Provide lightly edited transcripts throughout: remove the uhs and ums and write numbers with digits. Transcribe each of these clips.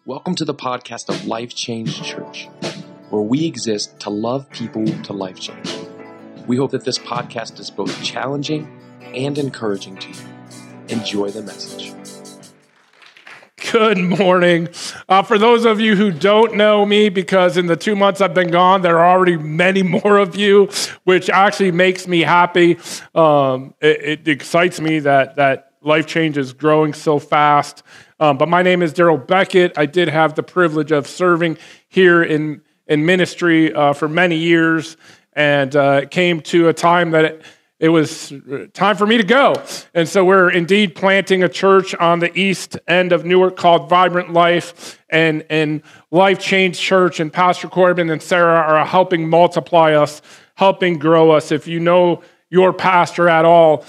Welcome to the podcast of Life Change Church, where we exist to love people to life change. We hope that this podcast is both challenging and encouraging to you. Enjoy the message. Good morning. For those of you who don't know me, because in the 2 months I've been gone, there are already many more of you, which actually makes me happy. It excites me that Life Change is growing so fast. But my name is Daryl Beckett. I did have the privilege of serving here in ministry for many years, and it came to a time that it was time for me to go. And so we're indeed planting a church on the east end of Newark called Vibrant Life, and Life Change Church, and Pastor Corbin and Sarah are helping multiply us, helping grow us. If you know your pastor at all,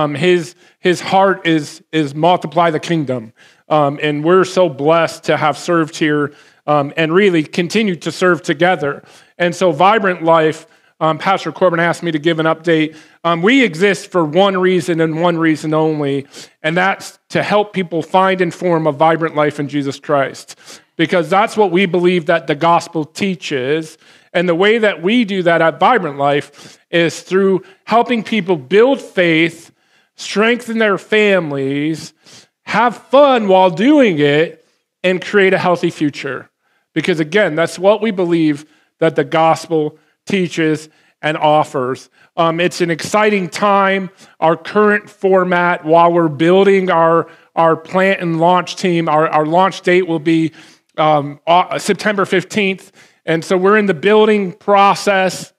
his heart is multiply the kingdom. And we're so blessed to have served here and really continue to serve together. And so Vibrant Life, Pastor Corbin asked me to give an update. We exist for one reason and one reason only, and that's to help people find and form a vibrant life in Jesus Christ. Because that's what we believe that the gospel teaches. And the way that we do that at Vibrant Life is through helping people build faith, strengthen their families, have fun while doing it, and create a healthy future. Because again, that's what we believe that the gospel teaches and offers. It's an exciting time. Our current format, while we're building our plant and launch team, our launch date will be September 15th. And so we're in the building process.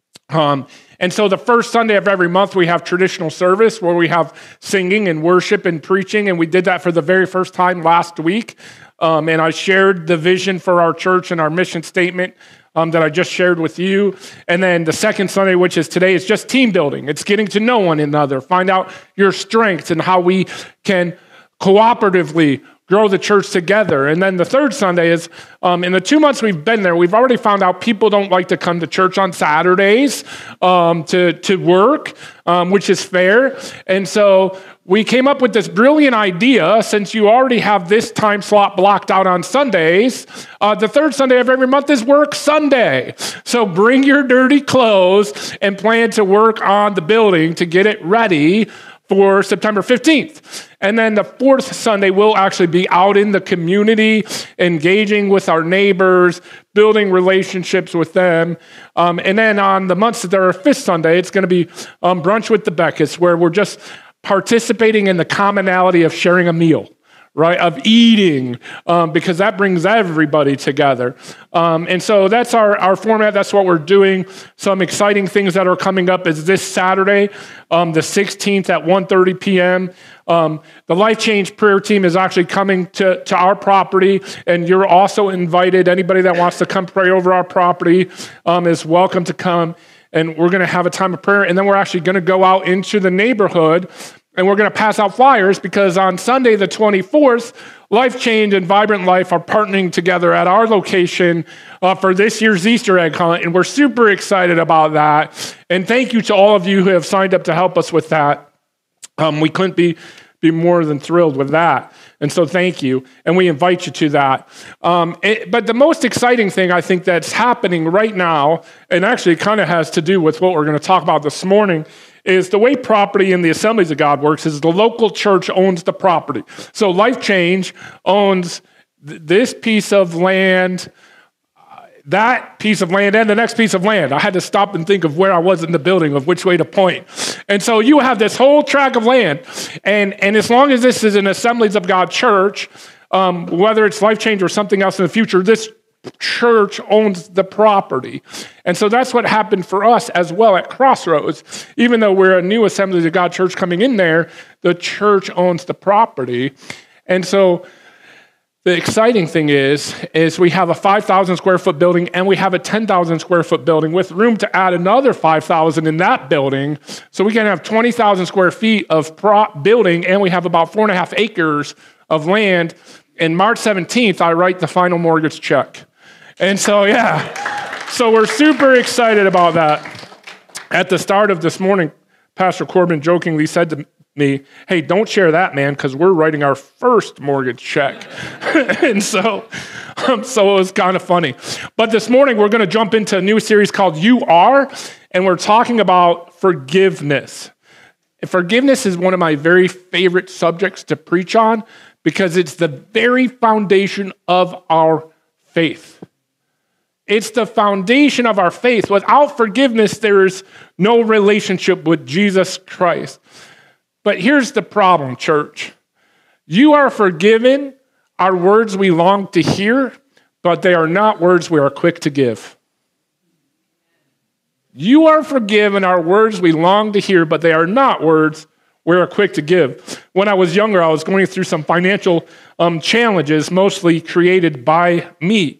And so the first Sunday of every month, we have traditional service where we have singing and worship and preaching, and we did that for the very first time last week. And I shared the vision for our church and our mission statement that I just shared with you. And then the second Sunday, which is today, is just team building. It's getting to know one another, find out your strengths and how we can cooperatively grow the church together. And then the third Sunday is, in the 2 months we've been there, we've already found out people don't like to come to church on Saturdays to work, which is fair. And so we came up with this brilliant idea, since you already have this time slot blocked out on Sundays, the third Sunday of every month is Work Sunday. So bring your dirty clothes and plan to work on the building to get it ready for September 15th. And then the fourth Sunday, we'll actually be out in the community, engaging with our neighbors, building relationships with them. And then on the months that are fifth Sunday, it's going to be Brunch with the Becketts, where we're just participating in the commonality of sharing a meal, right, of eating, because that brings everybody together. And so that's our format. That's what we're doing. Some exciting things that are coming up is this Saturday, the 16th at 1:30 p.m., the Life Change prayer team is actually coming to our property, and you're also invited. Anybody that wants to come pray over our property is welcome to come, and we're going to have a time of prayer, and then we're actually going to go out into the neighborhood, and we're going to pass out flyers, because on Sunday the 24th, Life Change and Vibrant Life are partnering together at our location for this year's Easter egg hunt, and we're super excited about that. And thank you to all of you who have signed up to help us with that. We couldn't be more than thrilled with that. And so thank you, and we invite you to that. But the most exciting thing I think that's happening right now, and actually kind of has to do with what we're going to talk about this morning, is the way property in the Assemblies of God works is the local church owns the property. So Life Change owns this piece of land, that piece of land, and the next piece of land. I had to stop and think of where I was in the building, of which way to point. And so you have this whole tract of land, and as long as this is an Assemblies of God church, whether it's Life Change or something else in the future, this church owns the property. And so that's what happened for us as well at Crossroads. Even though we're a new Assemblies of God church coming in there, the church owns the property. And so the exciting thing is we have a 5,000 square foot building, and we have a 10,000 square foot building with room to add another 5,000 in that building. So we can have 20,000 square feet of building, and we have about 4.5 acres of land. And March 17th, I write the final mortgage check. And so, so we're super excited about that. At the start of this morning, Pastor Corbin jokingly said to me, hey, don't share that, man, because we're writing our first mortgage check. And so So it was kind of funny. But this morning, we're going to jump into a new series called You Are, and we're talking about forgiveness. And forgiveness is one of my very favorite subjects to preach on because it's the very foundation of our faith. It's the foundation of our faith. Without forgiveness, there is no relationship with Jesus Christ. But here's the problem, church. You are forgiven are words we long to hear, but they are not words we are quick to give. You are forgiven are words we long to hear, but they are not words we are quick to give. When I was younger, I was going through some financial challenges, mostly created by me.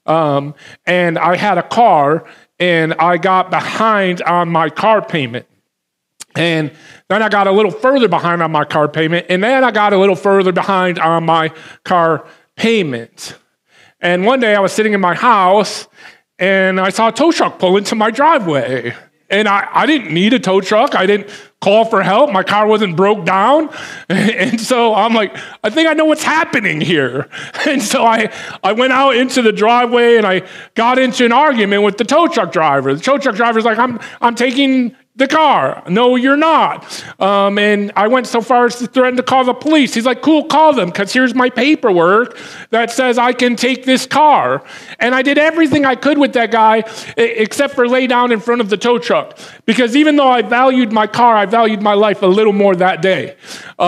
And I had a car, and I got behind on my car payment. And then I got a little further behind on my car payment, and then I got a little further behind on my car payment. And one day I was sitting in my house, and I saw a tow truck pull into my driveway. And I didn't need a tow truck. I didn't call for help. My car wasn't broke down. And so I'm like, I think I know what's happening here. And so I went out into the driveway and I got into an argument with the tow truck driver. The tow truck driver's like, I'm taking the car. No, you're not. And I went so far as to threaten to call the police. He's like, cool, call them, because here's my paperwork that says I can take this car. And I did everything I could with that guy except for lay down in front of the tow truck. Because even though I valued my car, I valued my life a little more that day.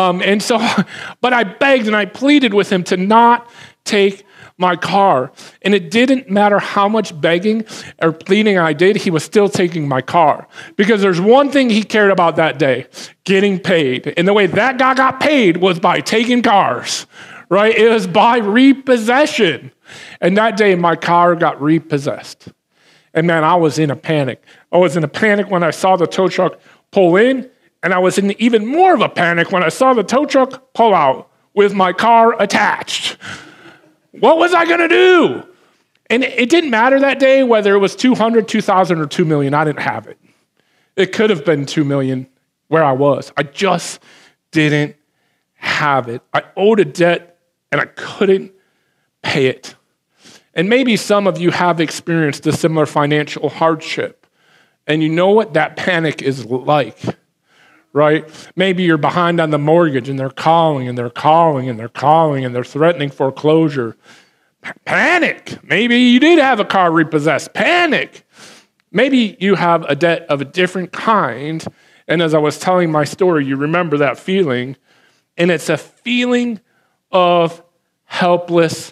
But I begged and I pleaded with him to not take my car. And it didn't matter how much begging or pleading I did, he was still taking my car. Because there's one thing he cared about that day, getting paid. And the way that guy got paid was by taking cars, right? It was by repossession. And that day my car got repossessed. And man, I was in a panic. I was in a panic when I saw the tow truck pull in, and I was in even more of a panic when I saw the tow truck pull out with my car attached. What was I going to do? And it didn't matter that day whether it was 200, 2,000, or 2 million. I didn't have it. It could have been 2 million where I was. I just didn't have it. I owed a debt and I couldn't pay it. And maybe some of you have experienced a similar financial hardship. And you know what that panic is like, right? Maybe you're behind on the mortgage and they're calling and they're calling and they're calling and they're threatening foreclosure. Panic. Maybe you did have a car repossessed. Panic. Maybe you have a debt of a different kind. And as I was telling my story, you remember that feeling. And it's a feeling of helplessness.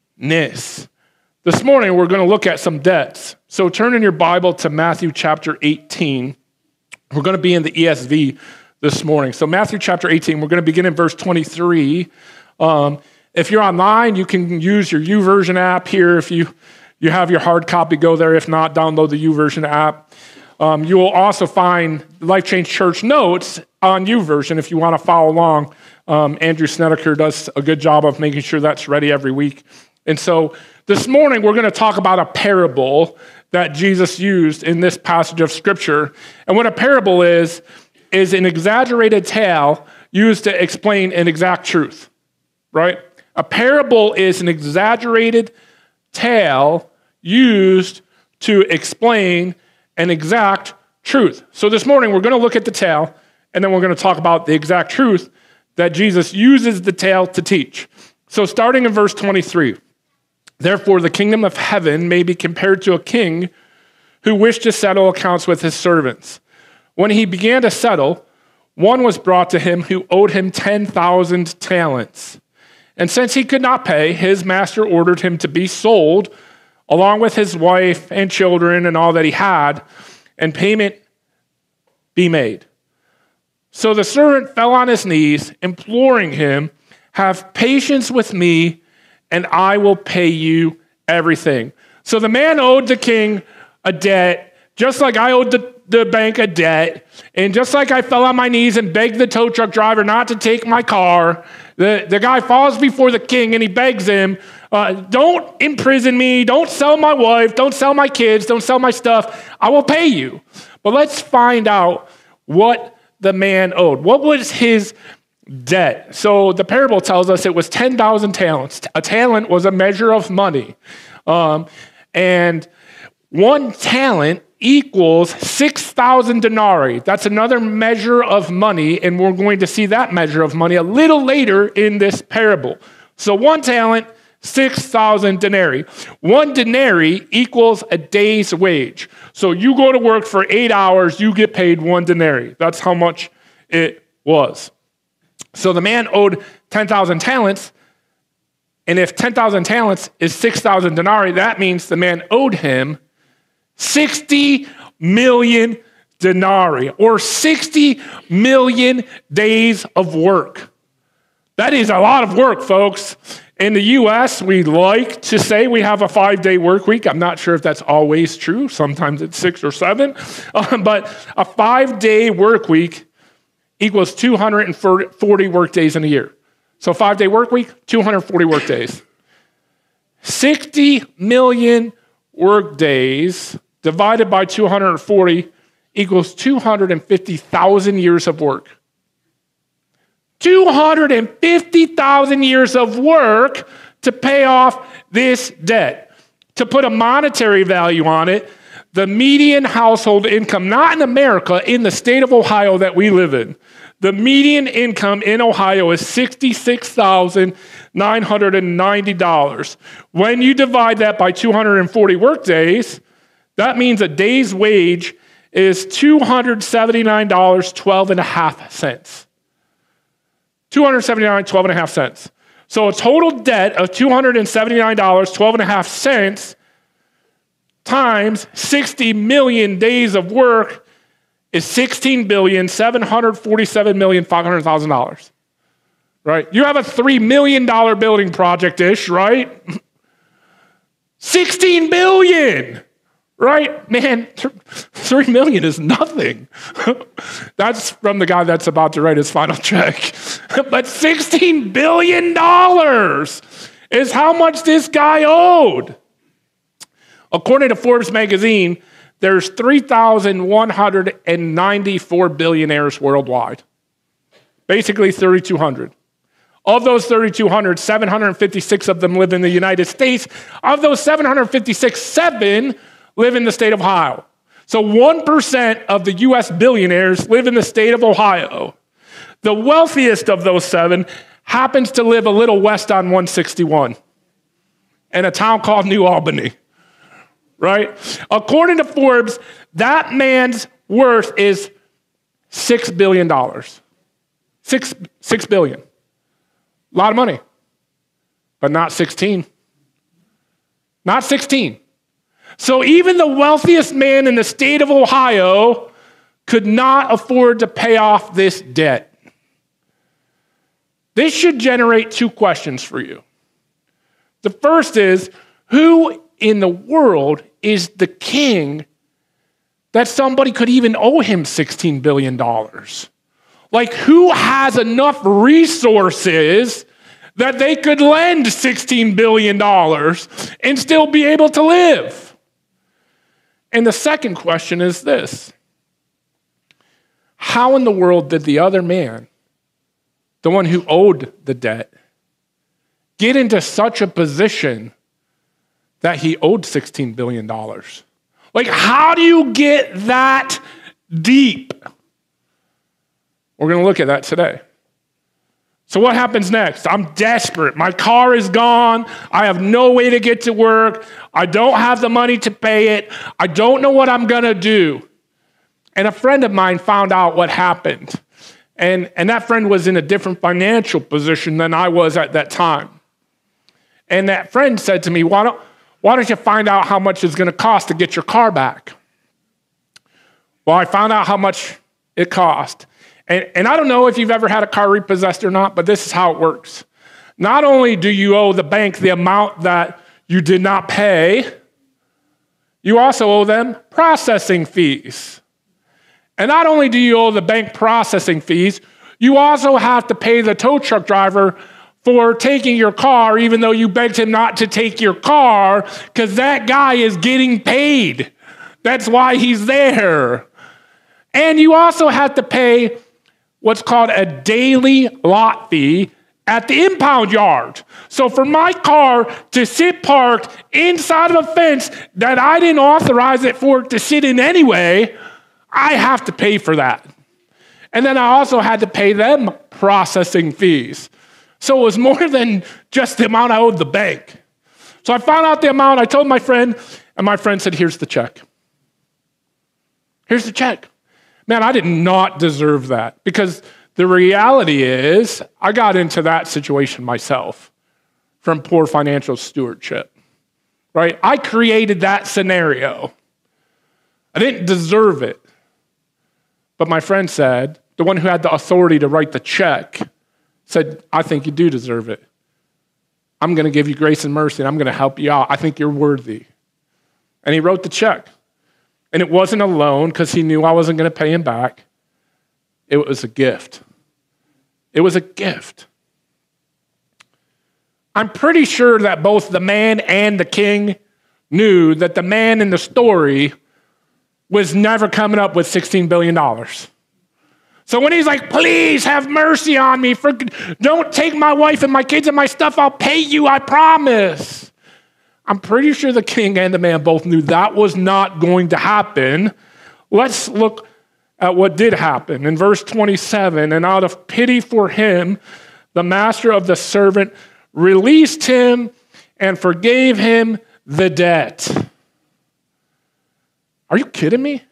This morning, we're going to look at some debts. So turn in your Bible to Matthew chapter 18. We're going to be in the ESV this morning. So Matthew chapter 18, we're going to begin in verse 23. If you're online, you can use your YouVersion app here. If you have your hard copy, go there. If not, download the YouVersion app. You will also find Life Change Church notes on YouVersion if you want to follow along. Andrew Snedeker does a good job of making sure that's ready every week. And so this morning, we're going to talk about a parable that Jesus used in this passage of Scripture. And what a parable is an exaggerated tale used to explain an exact truth, right? A parable is an exaggerated tale used to explain an exact truth. So this morning, we're going to look at the tale, and then we're going to talk about the exact truth that Jesus uses the tale to teach. So starting in verse 23, therefore the kingdom of heaven may be compared to a king who wished to settle accounts with his servants. When he began to settle, one was brought to him who owed him 10,000 talents. And since he could not pay, his master ordered him to be sold, along with his wife and children and all that he had, and payment be made. So the servant fell on his knees, imploring him, have patience with me, and I will pay you everything. So the man owed the king a debt, just like I owed the bank a debt, and just like I fell on my knees and begged the tow truck driver not to take my car, the guy falls before the king and he begs him, don't imprison me, don't sell my wife, don't sell my kids, don't sell my stuff, I will pay you. But let's find out what the man owed. What was his debt. So the parable tells us it was 10,000 talents. A talent was a measure of money. And one talent equals 6,000 denarii. That's another measure of money, and we're going to see that measure of money a little later in this parable. So one talent, 6,000 denarii. One denarii equals a day's wage. So you go to work for 8 hours, you get paid one denarii. That's how much it was. So the man owed 10,000 talents, and if 10,000 talents is 6,000 denarii, that means the man owed him 60 million denarii, or 60 million days of work. That is a lot of work, folks. In the U.S., we like to say we have a 5-day work week. I'm not sure if that's always true. Sometimes it's 6 or 7. But a 5-day work week equals 240 work days in a year. So 5-day work week, 240 work days. 60 million work days divided by 240 equals 250,000 years of work. 250,000 years of work to pay off this debt. To put a monetary value on it, the median household income, not in America, in the state of Ohio that we live in, the median income in Ohio is $66,990. When you divide that by 240 work days, that means a day's wage is $279.12.5. $279.12.5. So a total debt of $279.12.5 times 60 million days of work is $16,747,500,000. Right? You have a $3 million building project-ish, right? 16 billion. Right? Man, 3 million is nothing. That's from the guy that's about to write his final check. But $16 billion is how much this guy owed. According to Forbes magazine, there's 3,194 billionaires worldwide. Basically 3,200. Of those 3,200, 756 of them live in the United States. Of those 756, 7 live in the state of Ohio. So 1% of the U.S. billionaires live in the state of Ohio. The wealthiest of those 7 happens to live a little west on 161 in a town called New Albany, right? According to Forbes, that man's worth is $6 billion. $6 billion. A lot of money, but not 16. Not 16. So even the wealthiest man in the state of Ohio could not afford to pay off this debt. This should generate 2 questions for you. The first is, who in the world is the king that somebody could even owe him $16 billion? Like, who has enough resources that they could lend $16 billion and still be able to live? And the second question is this: how in the world did the other man, the one who owed the debt, get into such a position that he owed $16 billion? Like, how do you get that deep? We're going to look at that today. So what happens next? I'm desperate. My car is gone. I have no way to get to work. I don't have the money to pay it. I don't know what I'm going to do. And a friend of mine found out what happened. And that friend was in a different financial position than I was at that time. And that friend said to me, why don't you find out how much it's going to cost to get your car back? Well, I found out how much it cost. And I don't know if you've ever had a car repossessed or not, but this is how it works. Not only do you owe the bank the amount that you did not pay, you also owe them processing fees. And not only do you owe the bank processing fees, you also have to pay the tow truck driver for taking your car, even though you begged him not to take your car, because that guy is getting paid. That's why he's there. And you also have to pay what's called a daily lot fee at the impound yard. So for my car to sit parked inside of a fence that I didn't authorize it for it to sit in anyway, I have to pay for that. And then I also had to pay them processing fees. So it was more than just the amount I owed the bank. So I found out the amount, I told my friend, and my friend said, here's the check. Here's the check. Man, I did not deserve that, because the reality is I got into that situation myself from poor financial stewardship, right? I created that scenario. I didn't deserve it. But my friend said, the one who had the authority to write the check, said, I think you do deserve it. I'm going to give you grace and mercy, and I'm going to help you out. I think you're worthy. And he wrote the check. And it wasn't a loan because he knew I wasn't going to pay him back. It was a gift. It was a gift. I'm pretty sure that both the man and the king knew that the man in the story was never coming up with $16 billion. So when he's like, please have mercy on me, don't take my wife and my kids and my stuff, I'll pay you, I promise. I'm pretty sure the king and the man both knew that was not going to happen. Let's look at what did happen. In verse 27, and out of pity for him, the master of the servant released him and forgave him the debt. Are you kidding me?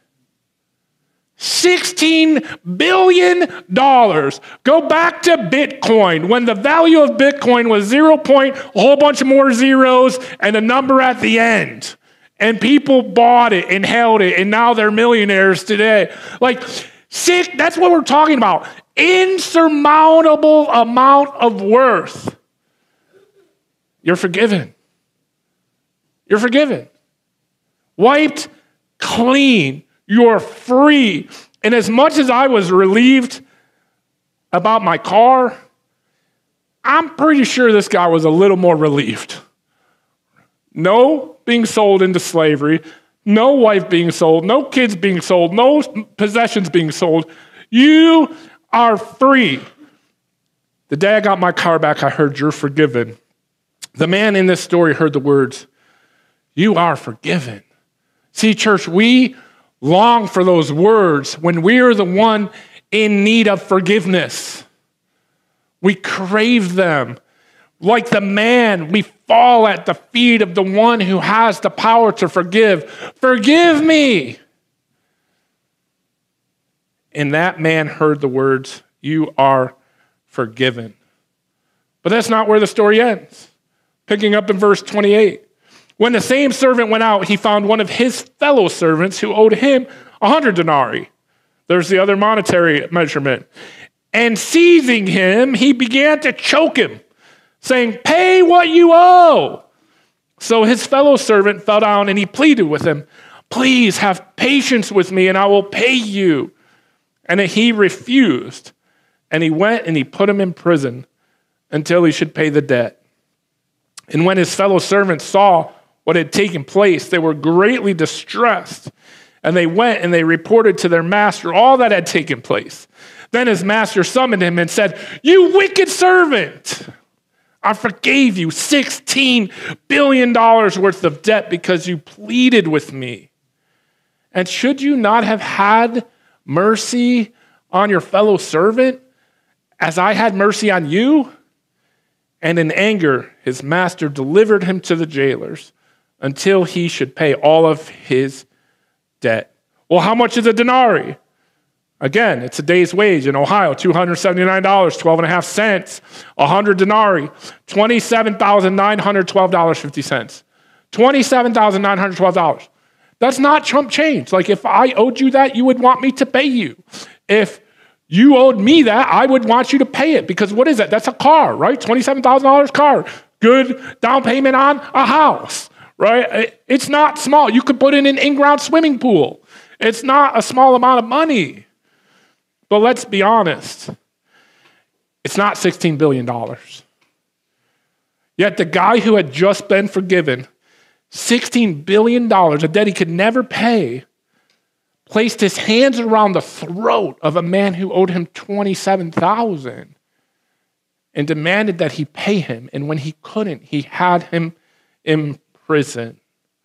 $16 billion. Go back to Bitcoin when the value of Bitcoin was 0 point, a whole bunch of more zeros, and a number at the end. And people bought it and held it, and now they're millionaires today. That's what we're talking about. Insurmountable amount of worth. You're forgiven. You're forgiven. Wiped clean. You're free. And as much as I was relieved about my car, I'm pretty sure this guy was a little more relieved. No being sold into slavery, no wife being sold, no kids being sold, no possessions being sold. You are free. The day I got my car back, I heard, you're forgiven. The man in this story heard the words, you are forgiven. See, church, we long for those words when we are the one in need of forgiveness. We crave them. Like the man, we fall at the feet of the one who has the power to forgive. Forgive me. And that man heard the words, you are forgiven. But that's not where the story ends. Picking up in verse 28. When the same servant went out, he found one of his fellow servants who owed him 100 denarii. There's the other monetary measurement. And seizing him, he began to choke him, saying, pay what you owe. So his fellow servant fell down and he pleaded with him, please have patience with me and I will pay you. And he refused. And he went and he put him in prison until he should pay the debt. And when his fellow servants saw what had taken place, they were greatly distressed. And they went and they reported to their master all that had taken place. Then his master summoned him and said, you wicked servant, I forgave you $16 billion worth of debt because you pleaded with me. And should you not have had mercy on your fellow servant as I had mercy on you? And in anger, his master delivered him to the jailers until he should pay all of his debt. Well, how much is a denarii? Again, it's a day's wage in Ohio, $279, 12 and a half cents. 100 denarii, $27,912.50. $27,912. That's not chump change. Like if I owed you that, you would want me to pay you. If you owed me that, I would want you to pay it because what is that? That's a car, right? $27,000 car. Good down payment on a house, right? It's not small. You could put in an in-ground swimming pool. It's not a small amount of money. But let's be honest. It's not $16 billion. Yet the guy who had just been forgiven $16 billion, a debt he could never pay, placed his hands around the throat of a man who owed him $27,000 and demanded that he pay him. And when he couldn't, he had him in prison.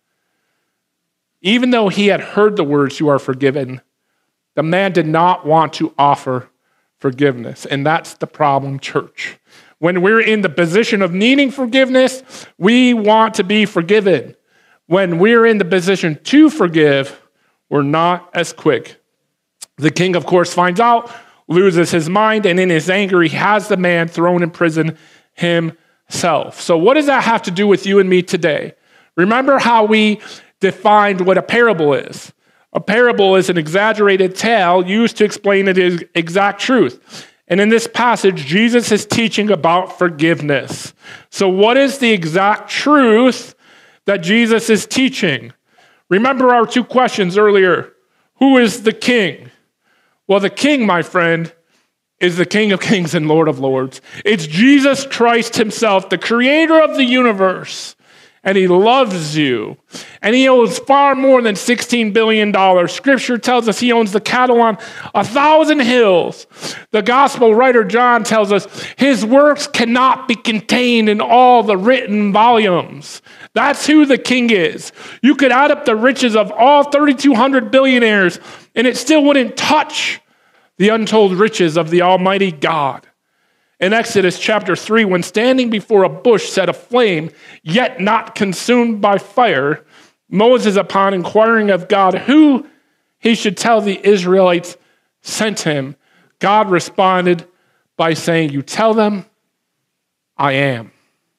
Even though he had heard the words, "You are forgiven," the man did not want to offer forgiveness. And that's the problem, church. When we're in the position of needing forgiveness, we want to be forgiven. When we're in the position to forgive, we're not as quick. The king, of course, finds out, loses his mind, and in his anger, he has the man thrown in prison himself. So what does that have to do with you and me today? Remember how we defined what a parable is. A parable is an exaggerated tale used to explain the exact truth. And in this passage, Jesus is teaching about forgiveness. So what is the exact truth that Jesus is teaching? Remember our two questions earlier. Who is the king? Well, the king, my friend, is the King of Kings and Lord of Lords. It's Jesus Christ himself, the creator of the universe. And he loves you. And he owns far more than $16 billion. Scripture tells us he owns the cattle on 1,000 hills. The gospel writer John tells us his works cannot be contained in all the written volumes. That's who the king is. You could add up the riches of all 3,200 billionaires, and it still wouldn't touch the untold riches of the Almighty God. In Exodus chapter 3, when standing before a bush set aflame, yet not consumed by fire, Moses, upon inquiring of God who he should tell the Israelites sent him, God responded by saying, "You tell them, I am.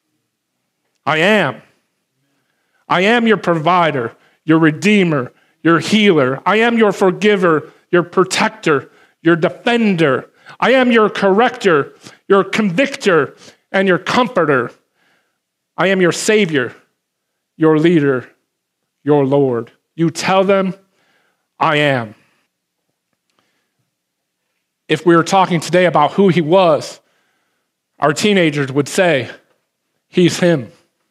I am. I am your provider, your redeemer, your healer. I am your forgiver, your protector, your defender. I am your corrector, your convictor, and your comforter. I am your Savior, your leader, your Lord. You tell them, I am." If we were talking today about who he was, our teenagers would say, he's him.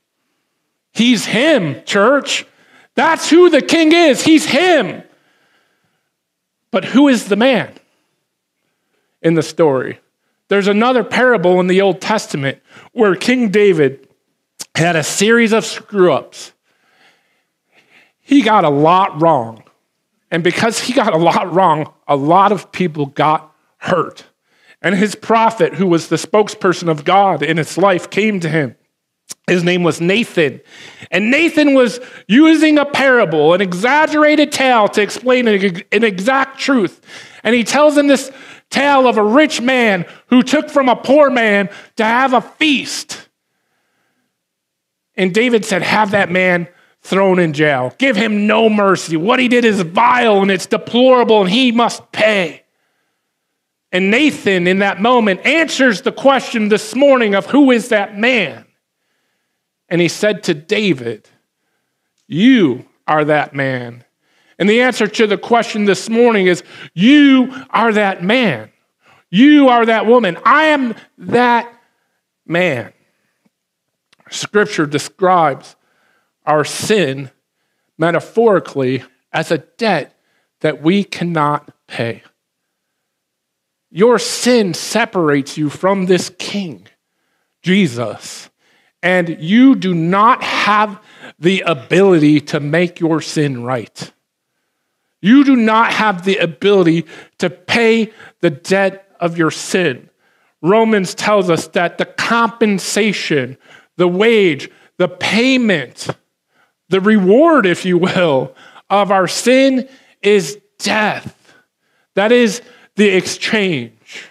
He's him, church. That's who the king is. He's him. But who is the man in the story? There's another parable in the Old Testament where King David had a series of screw-ups. He got a lot wrong. And because he got a lot wrong, a lot of people got hurt. And his prophet, who was the spokesperson of God in his life, came to him. His name was Nathan. And Nathan was using a parable, an exaggerated tale to explain an exact truth. And he tells him this tale of a rich man who took from a poor man to have a feast. And David said, have that man thrown in jail. Give him no mercy. What he did is vile and it's deplorable and he must pay. And Nathan, in that moment, answers the question this morning of who is that man? And he said to David, you are that man. And the answer to the question this morning is, you are that man. You are that woman. I am that man. Scripture describes our sin metaphorically as a debt that we cannot pay. Your sin separates you from this King, Jesus. And you do not have the ability to make your sin right. You do not have the ability to pay the debt of your sin. Romans tells us that the compensation, the wage, the payment, the reward, if you will, of our sin is death. That is the exchange.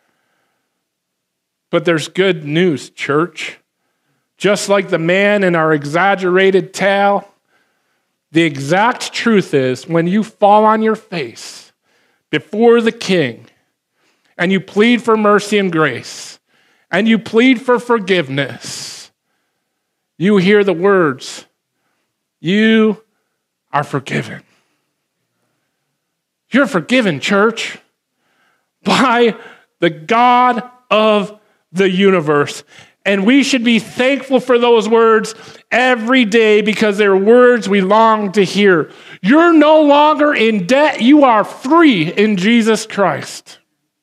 But there's good news, church. Just like the man in our exaggerated tale, the exact truth is when you fall on your face before the King and you plead for mercy and grace and you plead for forgiveness, you hear the words, you are forgiven. You're forgiven, church, by the God of the universe. And we should be thankful for those words every day because they're words we long to hear. You're no longer in debt. You are free in Jesus Christ.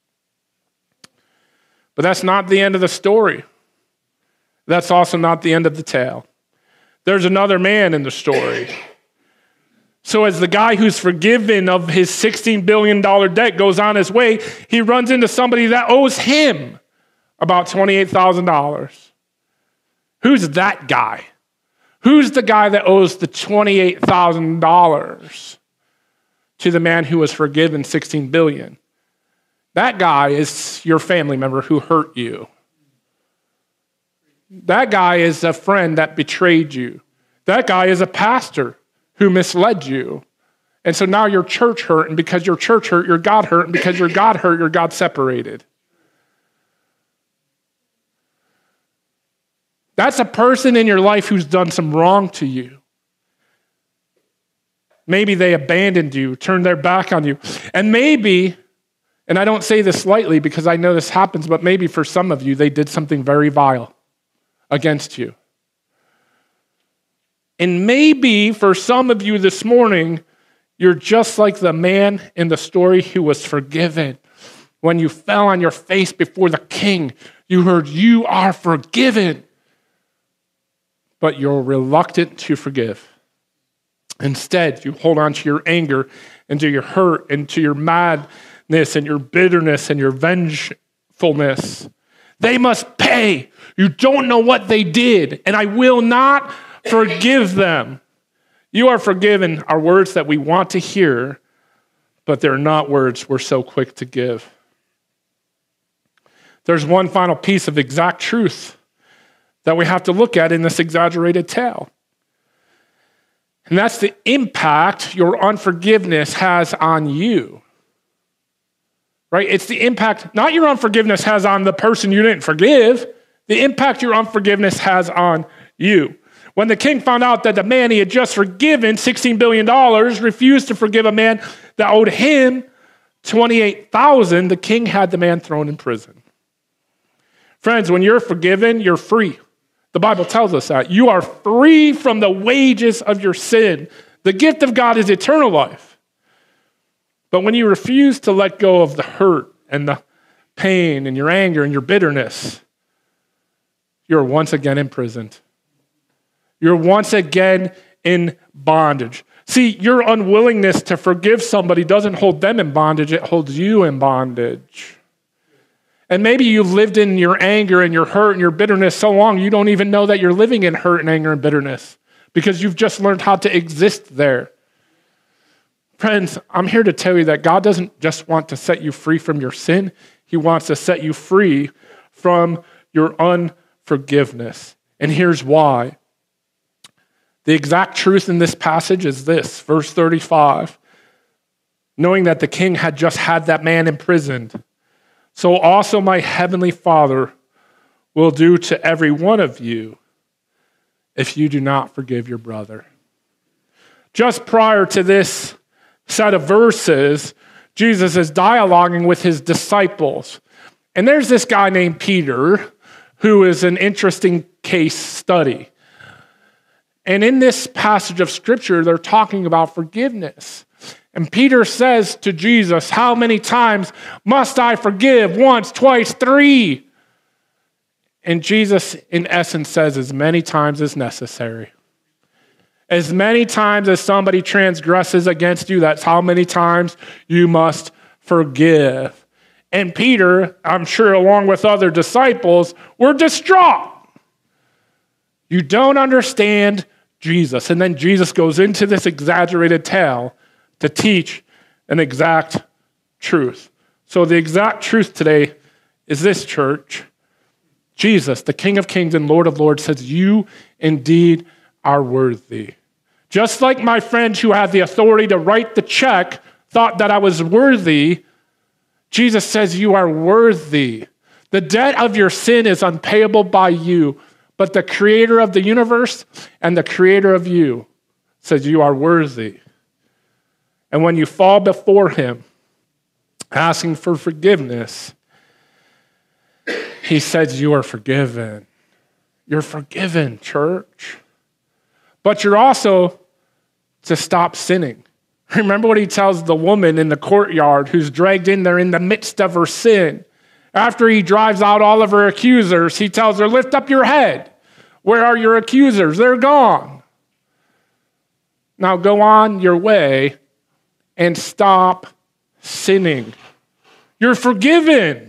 But that's not the end of the story. That's also not the end of the tale. There's another man in the story. So as the guy who's forgiven of his $16 billion debt goes on his way, he runs into somebody that owes him about $28,000. Who's that guy? Who's the guy that owes the $28,000 to the man who was forgiven $16 billion? That guy is your family member who hurt you. That guy is a friend that betrayed you. That guy is a pastor who misled you. And so now your church hurt, and because your church hurt, your God hurt, and because your God hurt, your God separated. That's a person in your life who's done some wrong to you. Maybe they abandoned you, turned their back on you. And maybe, and I don't say this lightly because I know this happens, but maybe for some of you, they did something very vile against you. And maybe for some of you this morning, you're just like the man in the story who was forgiven. When you fell on your face before the king, you heard, "You are forgiven." But you're reluctant to forgive. Instead, you hold on to your anger and to your hurt and to your madness and your bitterness and your vengefulness. They must pay. You don't know what they did, and I will not forgive them. You are forgiven are words that we want to hear, but they're not words we're so quick to give. There's one final piece of exact truth that we have to look at in this exaggerated tale. And that's the impact your unforgiveness has on you. Right? It's the impact, not your unforgiveness has on the person you didn't forgive, the impact your unforgiveness has on you. When the king found out that the man he had just forgiven, $16 billion, refused to forgive a man that owed him $28,000, the king had the man thrown in prison. Friends, when you're forgiven, you're free. The Bible tells us that. You are free from the wages of your sin. The gift of God is eternal life. But when you refuse to let go of the hurt and the pain and your anger and your bitterness, you're once again imprisoned. You're once again in bondage. See, your unwillingness to forgive somebody doesn't hold them in bondage, it holds you in bondage. And maybe you've lived in your anger and your hurt and your bitterness so long you don't even know that you're living in hurt and anger and bitterness because you've just learned how to exist there. Friends, I'm here to tell you that God doesn't just want to set you free from your sin. He wants to set you free from your unforgiveness. And here's why. The exact truth in this passage is this, verse 35. Knowing that the king had just had that man imprisoned, so also my heavenly Father will do to every one of you if you do not forgive your brother. Just prior to this set of verses, Jesus is dialoguing with his disciples. And there's this guy named Peter who is an interesting case study. And in this passage of Scripture, they're talking about forgiveness. And Peter says to Jesus, "How many times must I forgive? Once, twice, three?" And Jesus, in essence, says as many times as necessary. As many times as somebody transgresses against you, that's how many times you must forgive. And Peter, I'm sure along with other disciples, were distraught. You don't understand Jesus. And then Jesus goes into this exaggerated tale to teach an exact truth. So the exact truth today is this, church. Jesus, the King of Kings and Lord of Lords, says, "You indeed are worthy." Just like my friend who had the authority to write the check thought that I was worthy, Jesus says, "You are worthy." The debt of your sin is unpayable by you, but the creator of the universe and the creator of you says you are worthy. And when you fall before him, asking for forgiveness, he says you are forgiven. You're forgiven, church. But you're also to stop sinning. Remember what he tells the woman in the courtyard who's dragged in there in the midst of her sin. After he drives out all of her accusers, he tells her, lift up your head. Where are your accusers? They're gone. Now go on your way and stop sinning. You're forgiven.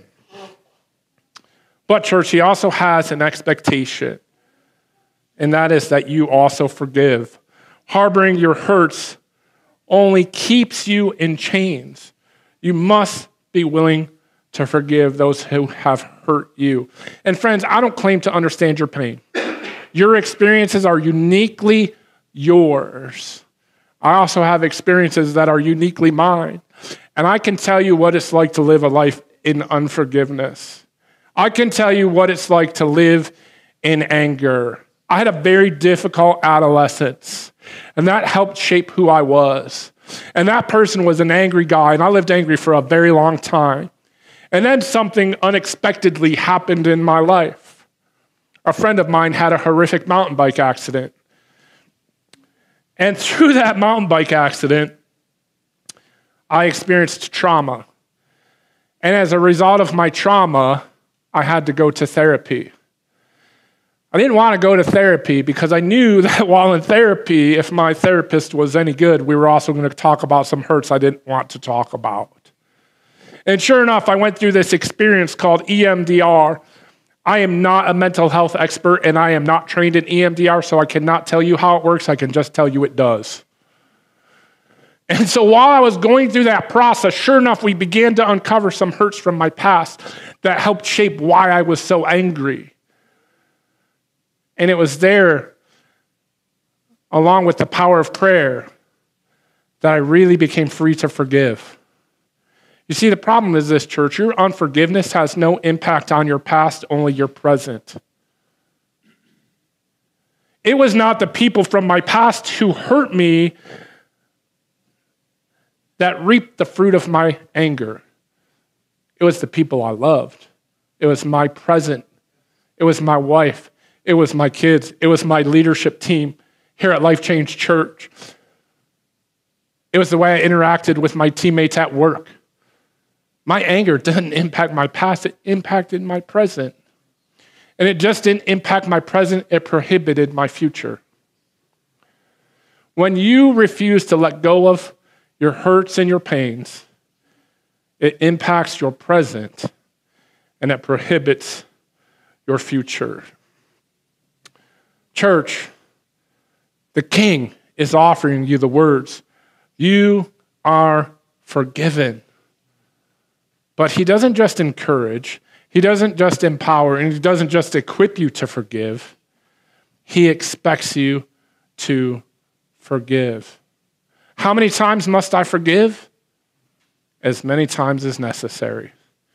But church, he also has an expectation, and that is that you also forgive. Harboring your hurts only keeps you in chains. You must be willing to forgive those who have hurt you. And friends, I don't claim to understand your pain. Your experiences are uniquely yours. I also have experiences that are uniquely mine. And I can tell you what it's like to live a life in unforgiveness. I can tell you what it's like to live in anger. I had a very difficult adolescence, and that helped shape who I was. And that person was an angry guy, and I lived angry for a very long time. And then something unexpectedly happened in my life. A friend of mine had a horrific mountain bike accident. And through that mountain bike accident, I experienced trauma. And as a result of my trauma, I had to go to therapy. I didn't want to go to therapy because I knew that while in therapy, if my therapist was any good, we were also going to talk about some hurts I didn't want to talk about. And sure enough, I went through this experience called EMDR. I am not a mental health expert, and I am not trained in EMDR, so I cannot tell you how it works. I can just tell you it does. And so while I was going through that process, sure enough, we began to uncover some hurts from my past that helped shape why I was so angry. And it was there, along with the power of prayer, that I really became free to forgive. You see, the problem is this, church. Your unforgiveness has no impact on your past, only your present. It was not the people from my past who hurt me that reaped the fruit of my anger. It was the people I loved. It was my present. It was my wife. It was my kids. It was my leadership team here at Life Change Church. It was the way I interacted with my teammates at work. My anger didn't impact my past, it impacted my present. And it just didn't impact my present, it prohibited my future. When you refuse to let go of your hurts and your pains, it impacts your present and it prohibits your future. Church, the King is offering you the words, you are forgiven. But he doesn't just encourage, he doesn't just empower, and he doesn't just equip you to forgive. He expects you to forgive. How many times must I forgive? As many times as necessary.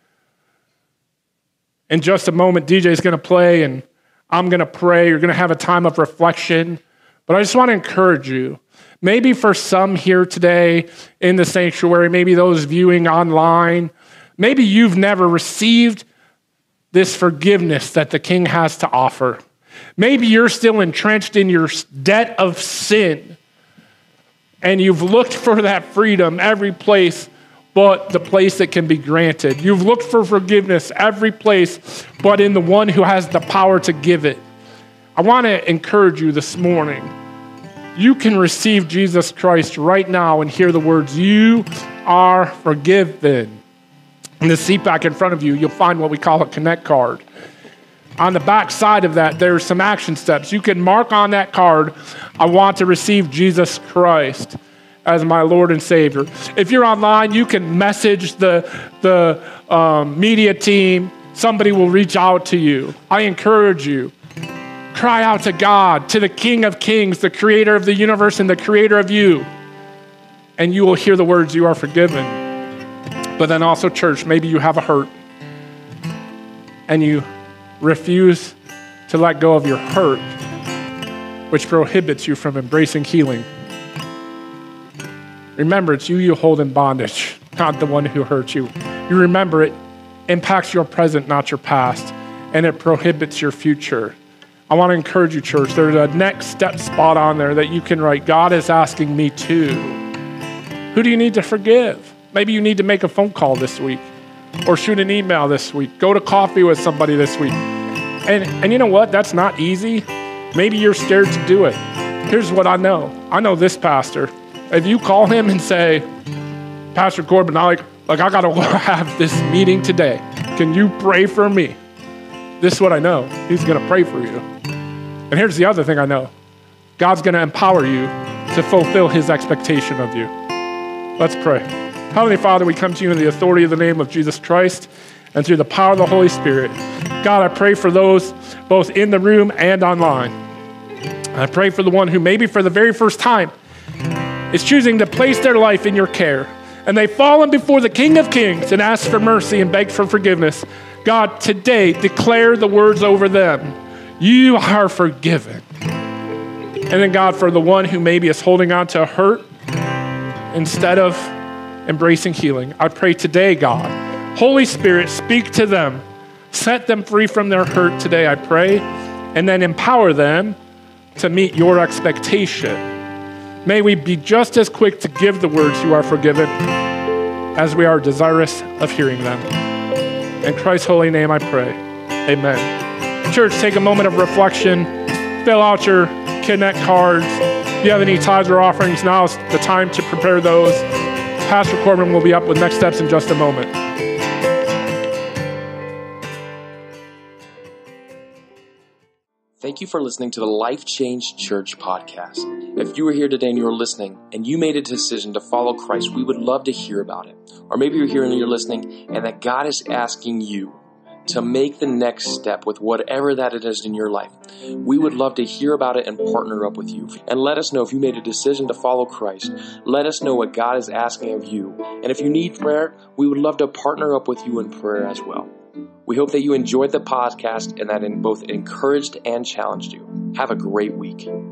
In just a moment, DJ is going to play, and I'm going to pray. You're going to have a time of reflection. But I just want to encourage you. Maybe for some here today in the sanctuary, maybe those viewing online, maybe you've never received this forgiveness that the King has to offer. Maybe you're still entrenched in your debt of sin, and you've looked for that freedom every place but the place that can be granted. You've looked for forgiveness every place but in the one who has the power to give it. I want to encourage you this morning. You can receive Jesus Christ right now and hear the words, you are forgiven. In the seat back in front of you, you'll find what we call a Connect card. On the back side of that, there's some action steps. You can mark on that card, I want to receive Jesus Christ as my Lord and Savior. If you're online, you can message the media team. Somebody will reach out to you. I encourage you. Cry out to God, to the King of Kings, the creator of the universe and the creator of you. And you will hear the words, you are forgiven. But then also, church, maybe you have a hurt and you refuse to let go of your hurt, which prohibits you from embracing healing. Remember, it's you hold in bondage, not the one who hurt you. You remember it impacts your present, not your past, and it prohibits your future. I want to encourage you, church. There's a next step spot on there that you can write, God is asking me to. Who do you need to forgive? Maybe you need to make a phone call this week or shoot an email this week. Go to coffee with somebody this week. And you know what? That's not easy. Maybe you're scared to do it. Here's what I know. I know this pastor. If you call him and say, Pastor Corbin, I got to have this meeting today. Can you pray for me? This is what I know. He's going to pray for you. And here's the other thing I know. God's going to empower you to fulfill his expectation of you. Let's pray. Heavenly Father, we come to you in the authority of the name of Jesus Christ and through the power of the Holy Spirit. God, I pray for those both in the room and online. I pray for the one who maybe for the very first time is choosing to place their life in your care. And they've fallen before the King of Kings and asked for mercy and begged for forgiveness. God, today declare the words over them. You are forgiven. And then God, for the one who maybe is holding on to hurt instead of embracing healing, I pray today, God, Holy Spirit, speak to them. Set them free from their hurt today, I pray. And then empower them to meet your expectation. May we be just as quick to give the words you are forgiven as we are desirous of hearing them. In Christ's holy name I pray. Amen. Church, take a moment of reflection. Fill out your Connect cards. If you have any tithes or offerings, now is the time to prepare those. Pastor Corbin will be up with next steps in just a moment. Thank you for listening to the Life Change Church podcast. If you were here today and you were listening and you made a decision to follow Christ, we would love to hear about it. Or maybe you're here and you're listening and that God is asking you to make the next step with whatever that it is in your life. We would love to hear about it and partner up with you. And let us know if you made a decision to follow Christ. Let us know what God is asking of you. And if you need prayer, we would love to partner up with you in prayer as well. We hope that you enjoyed the podcast and that it both encouraged and challenged you. Have a great week.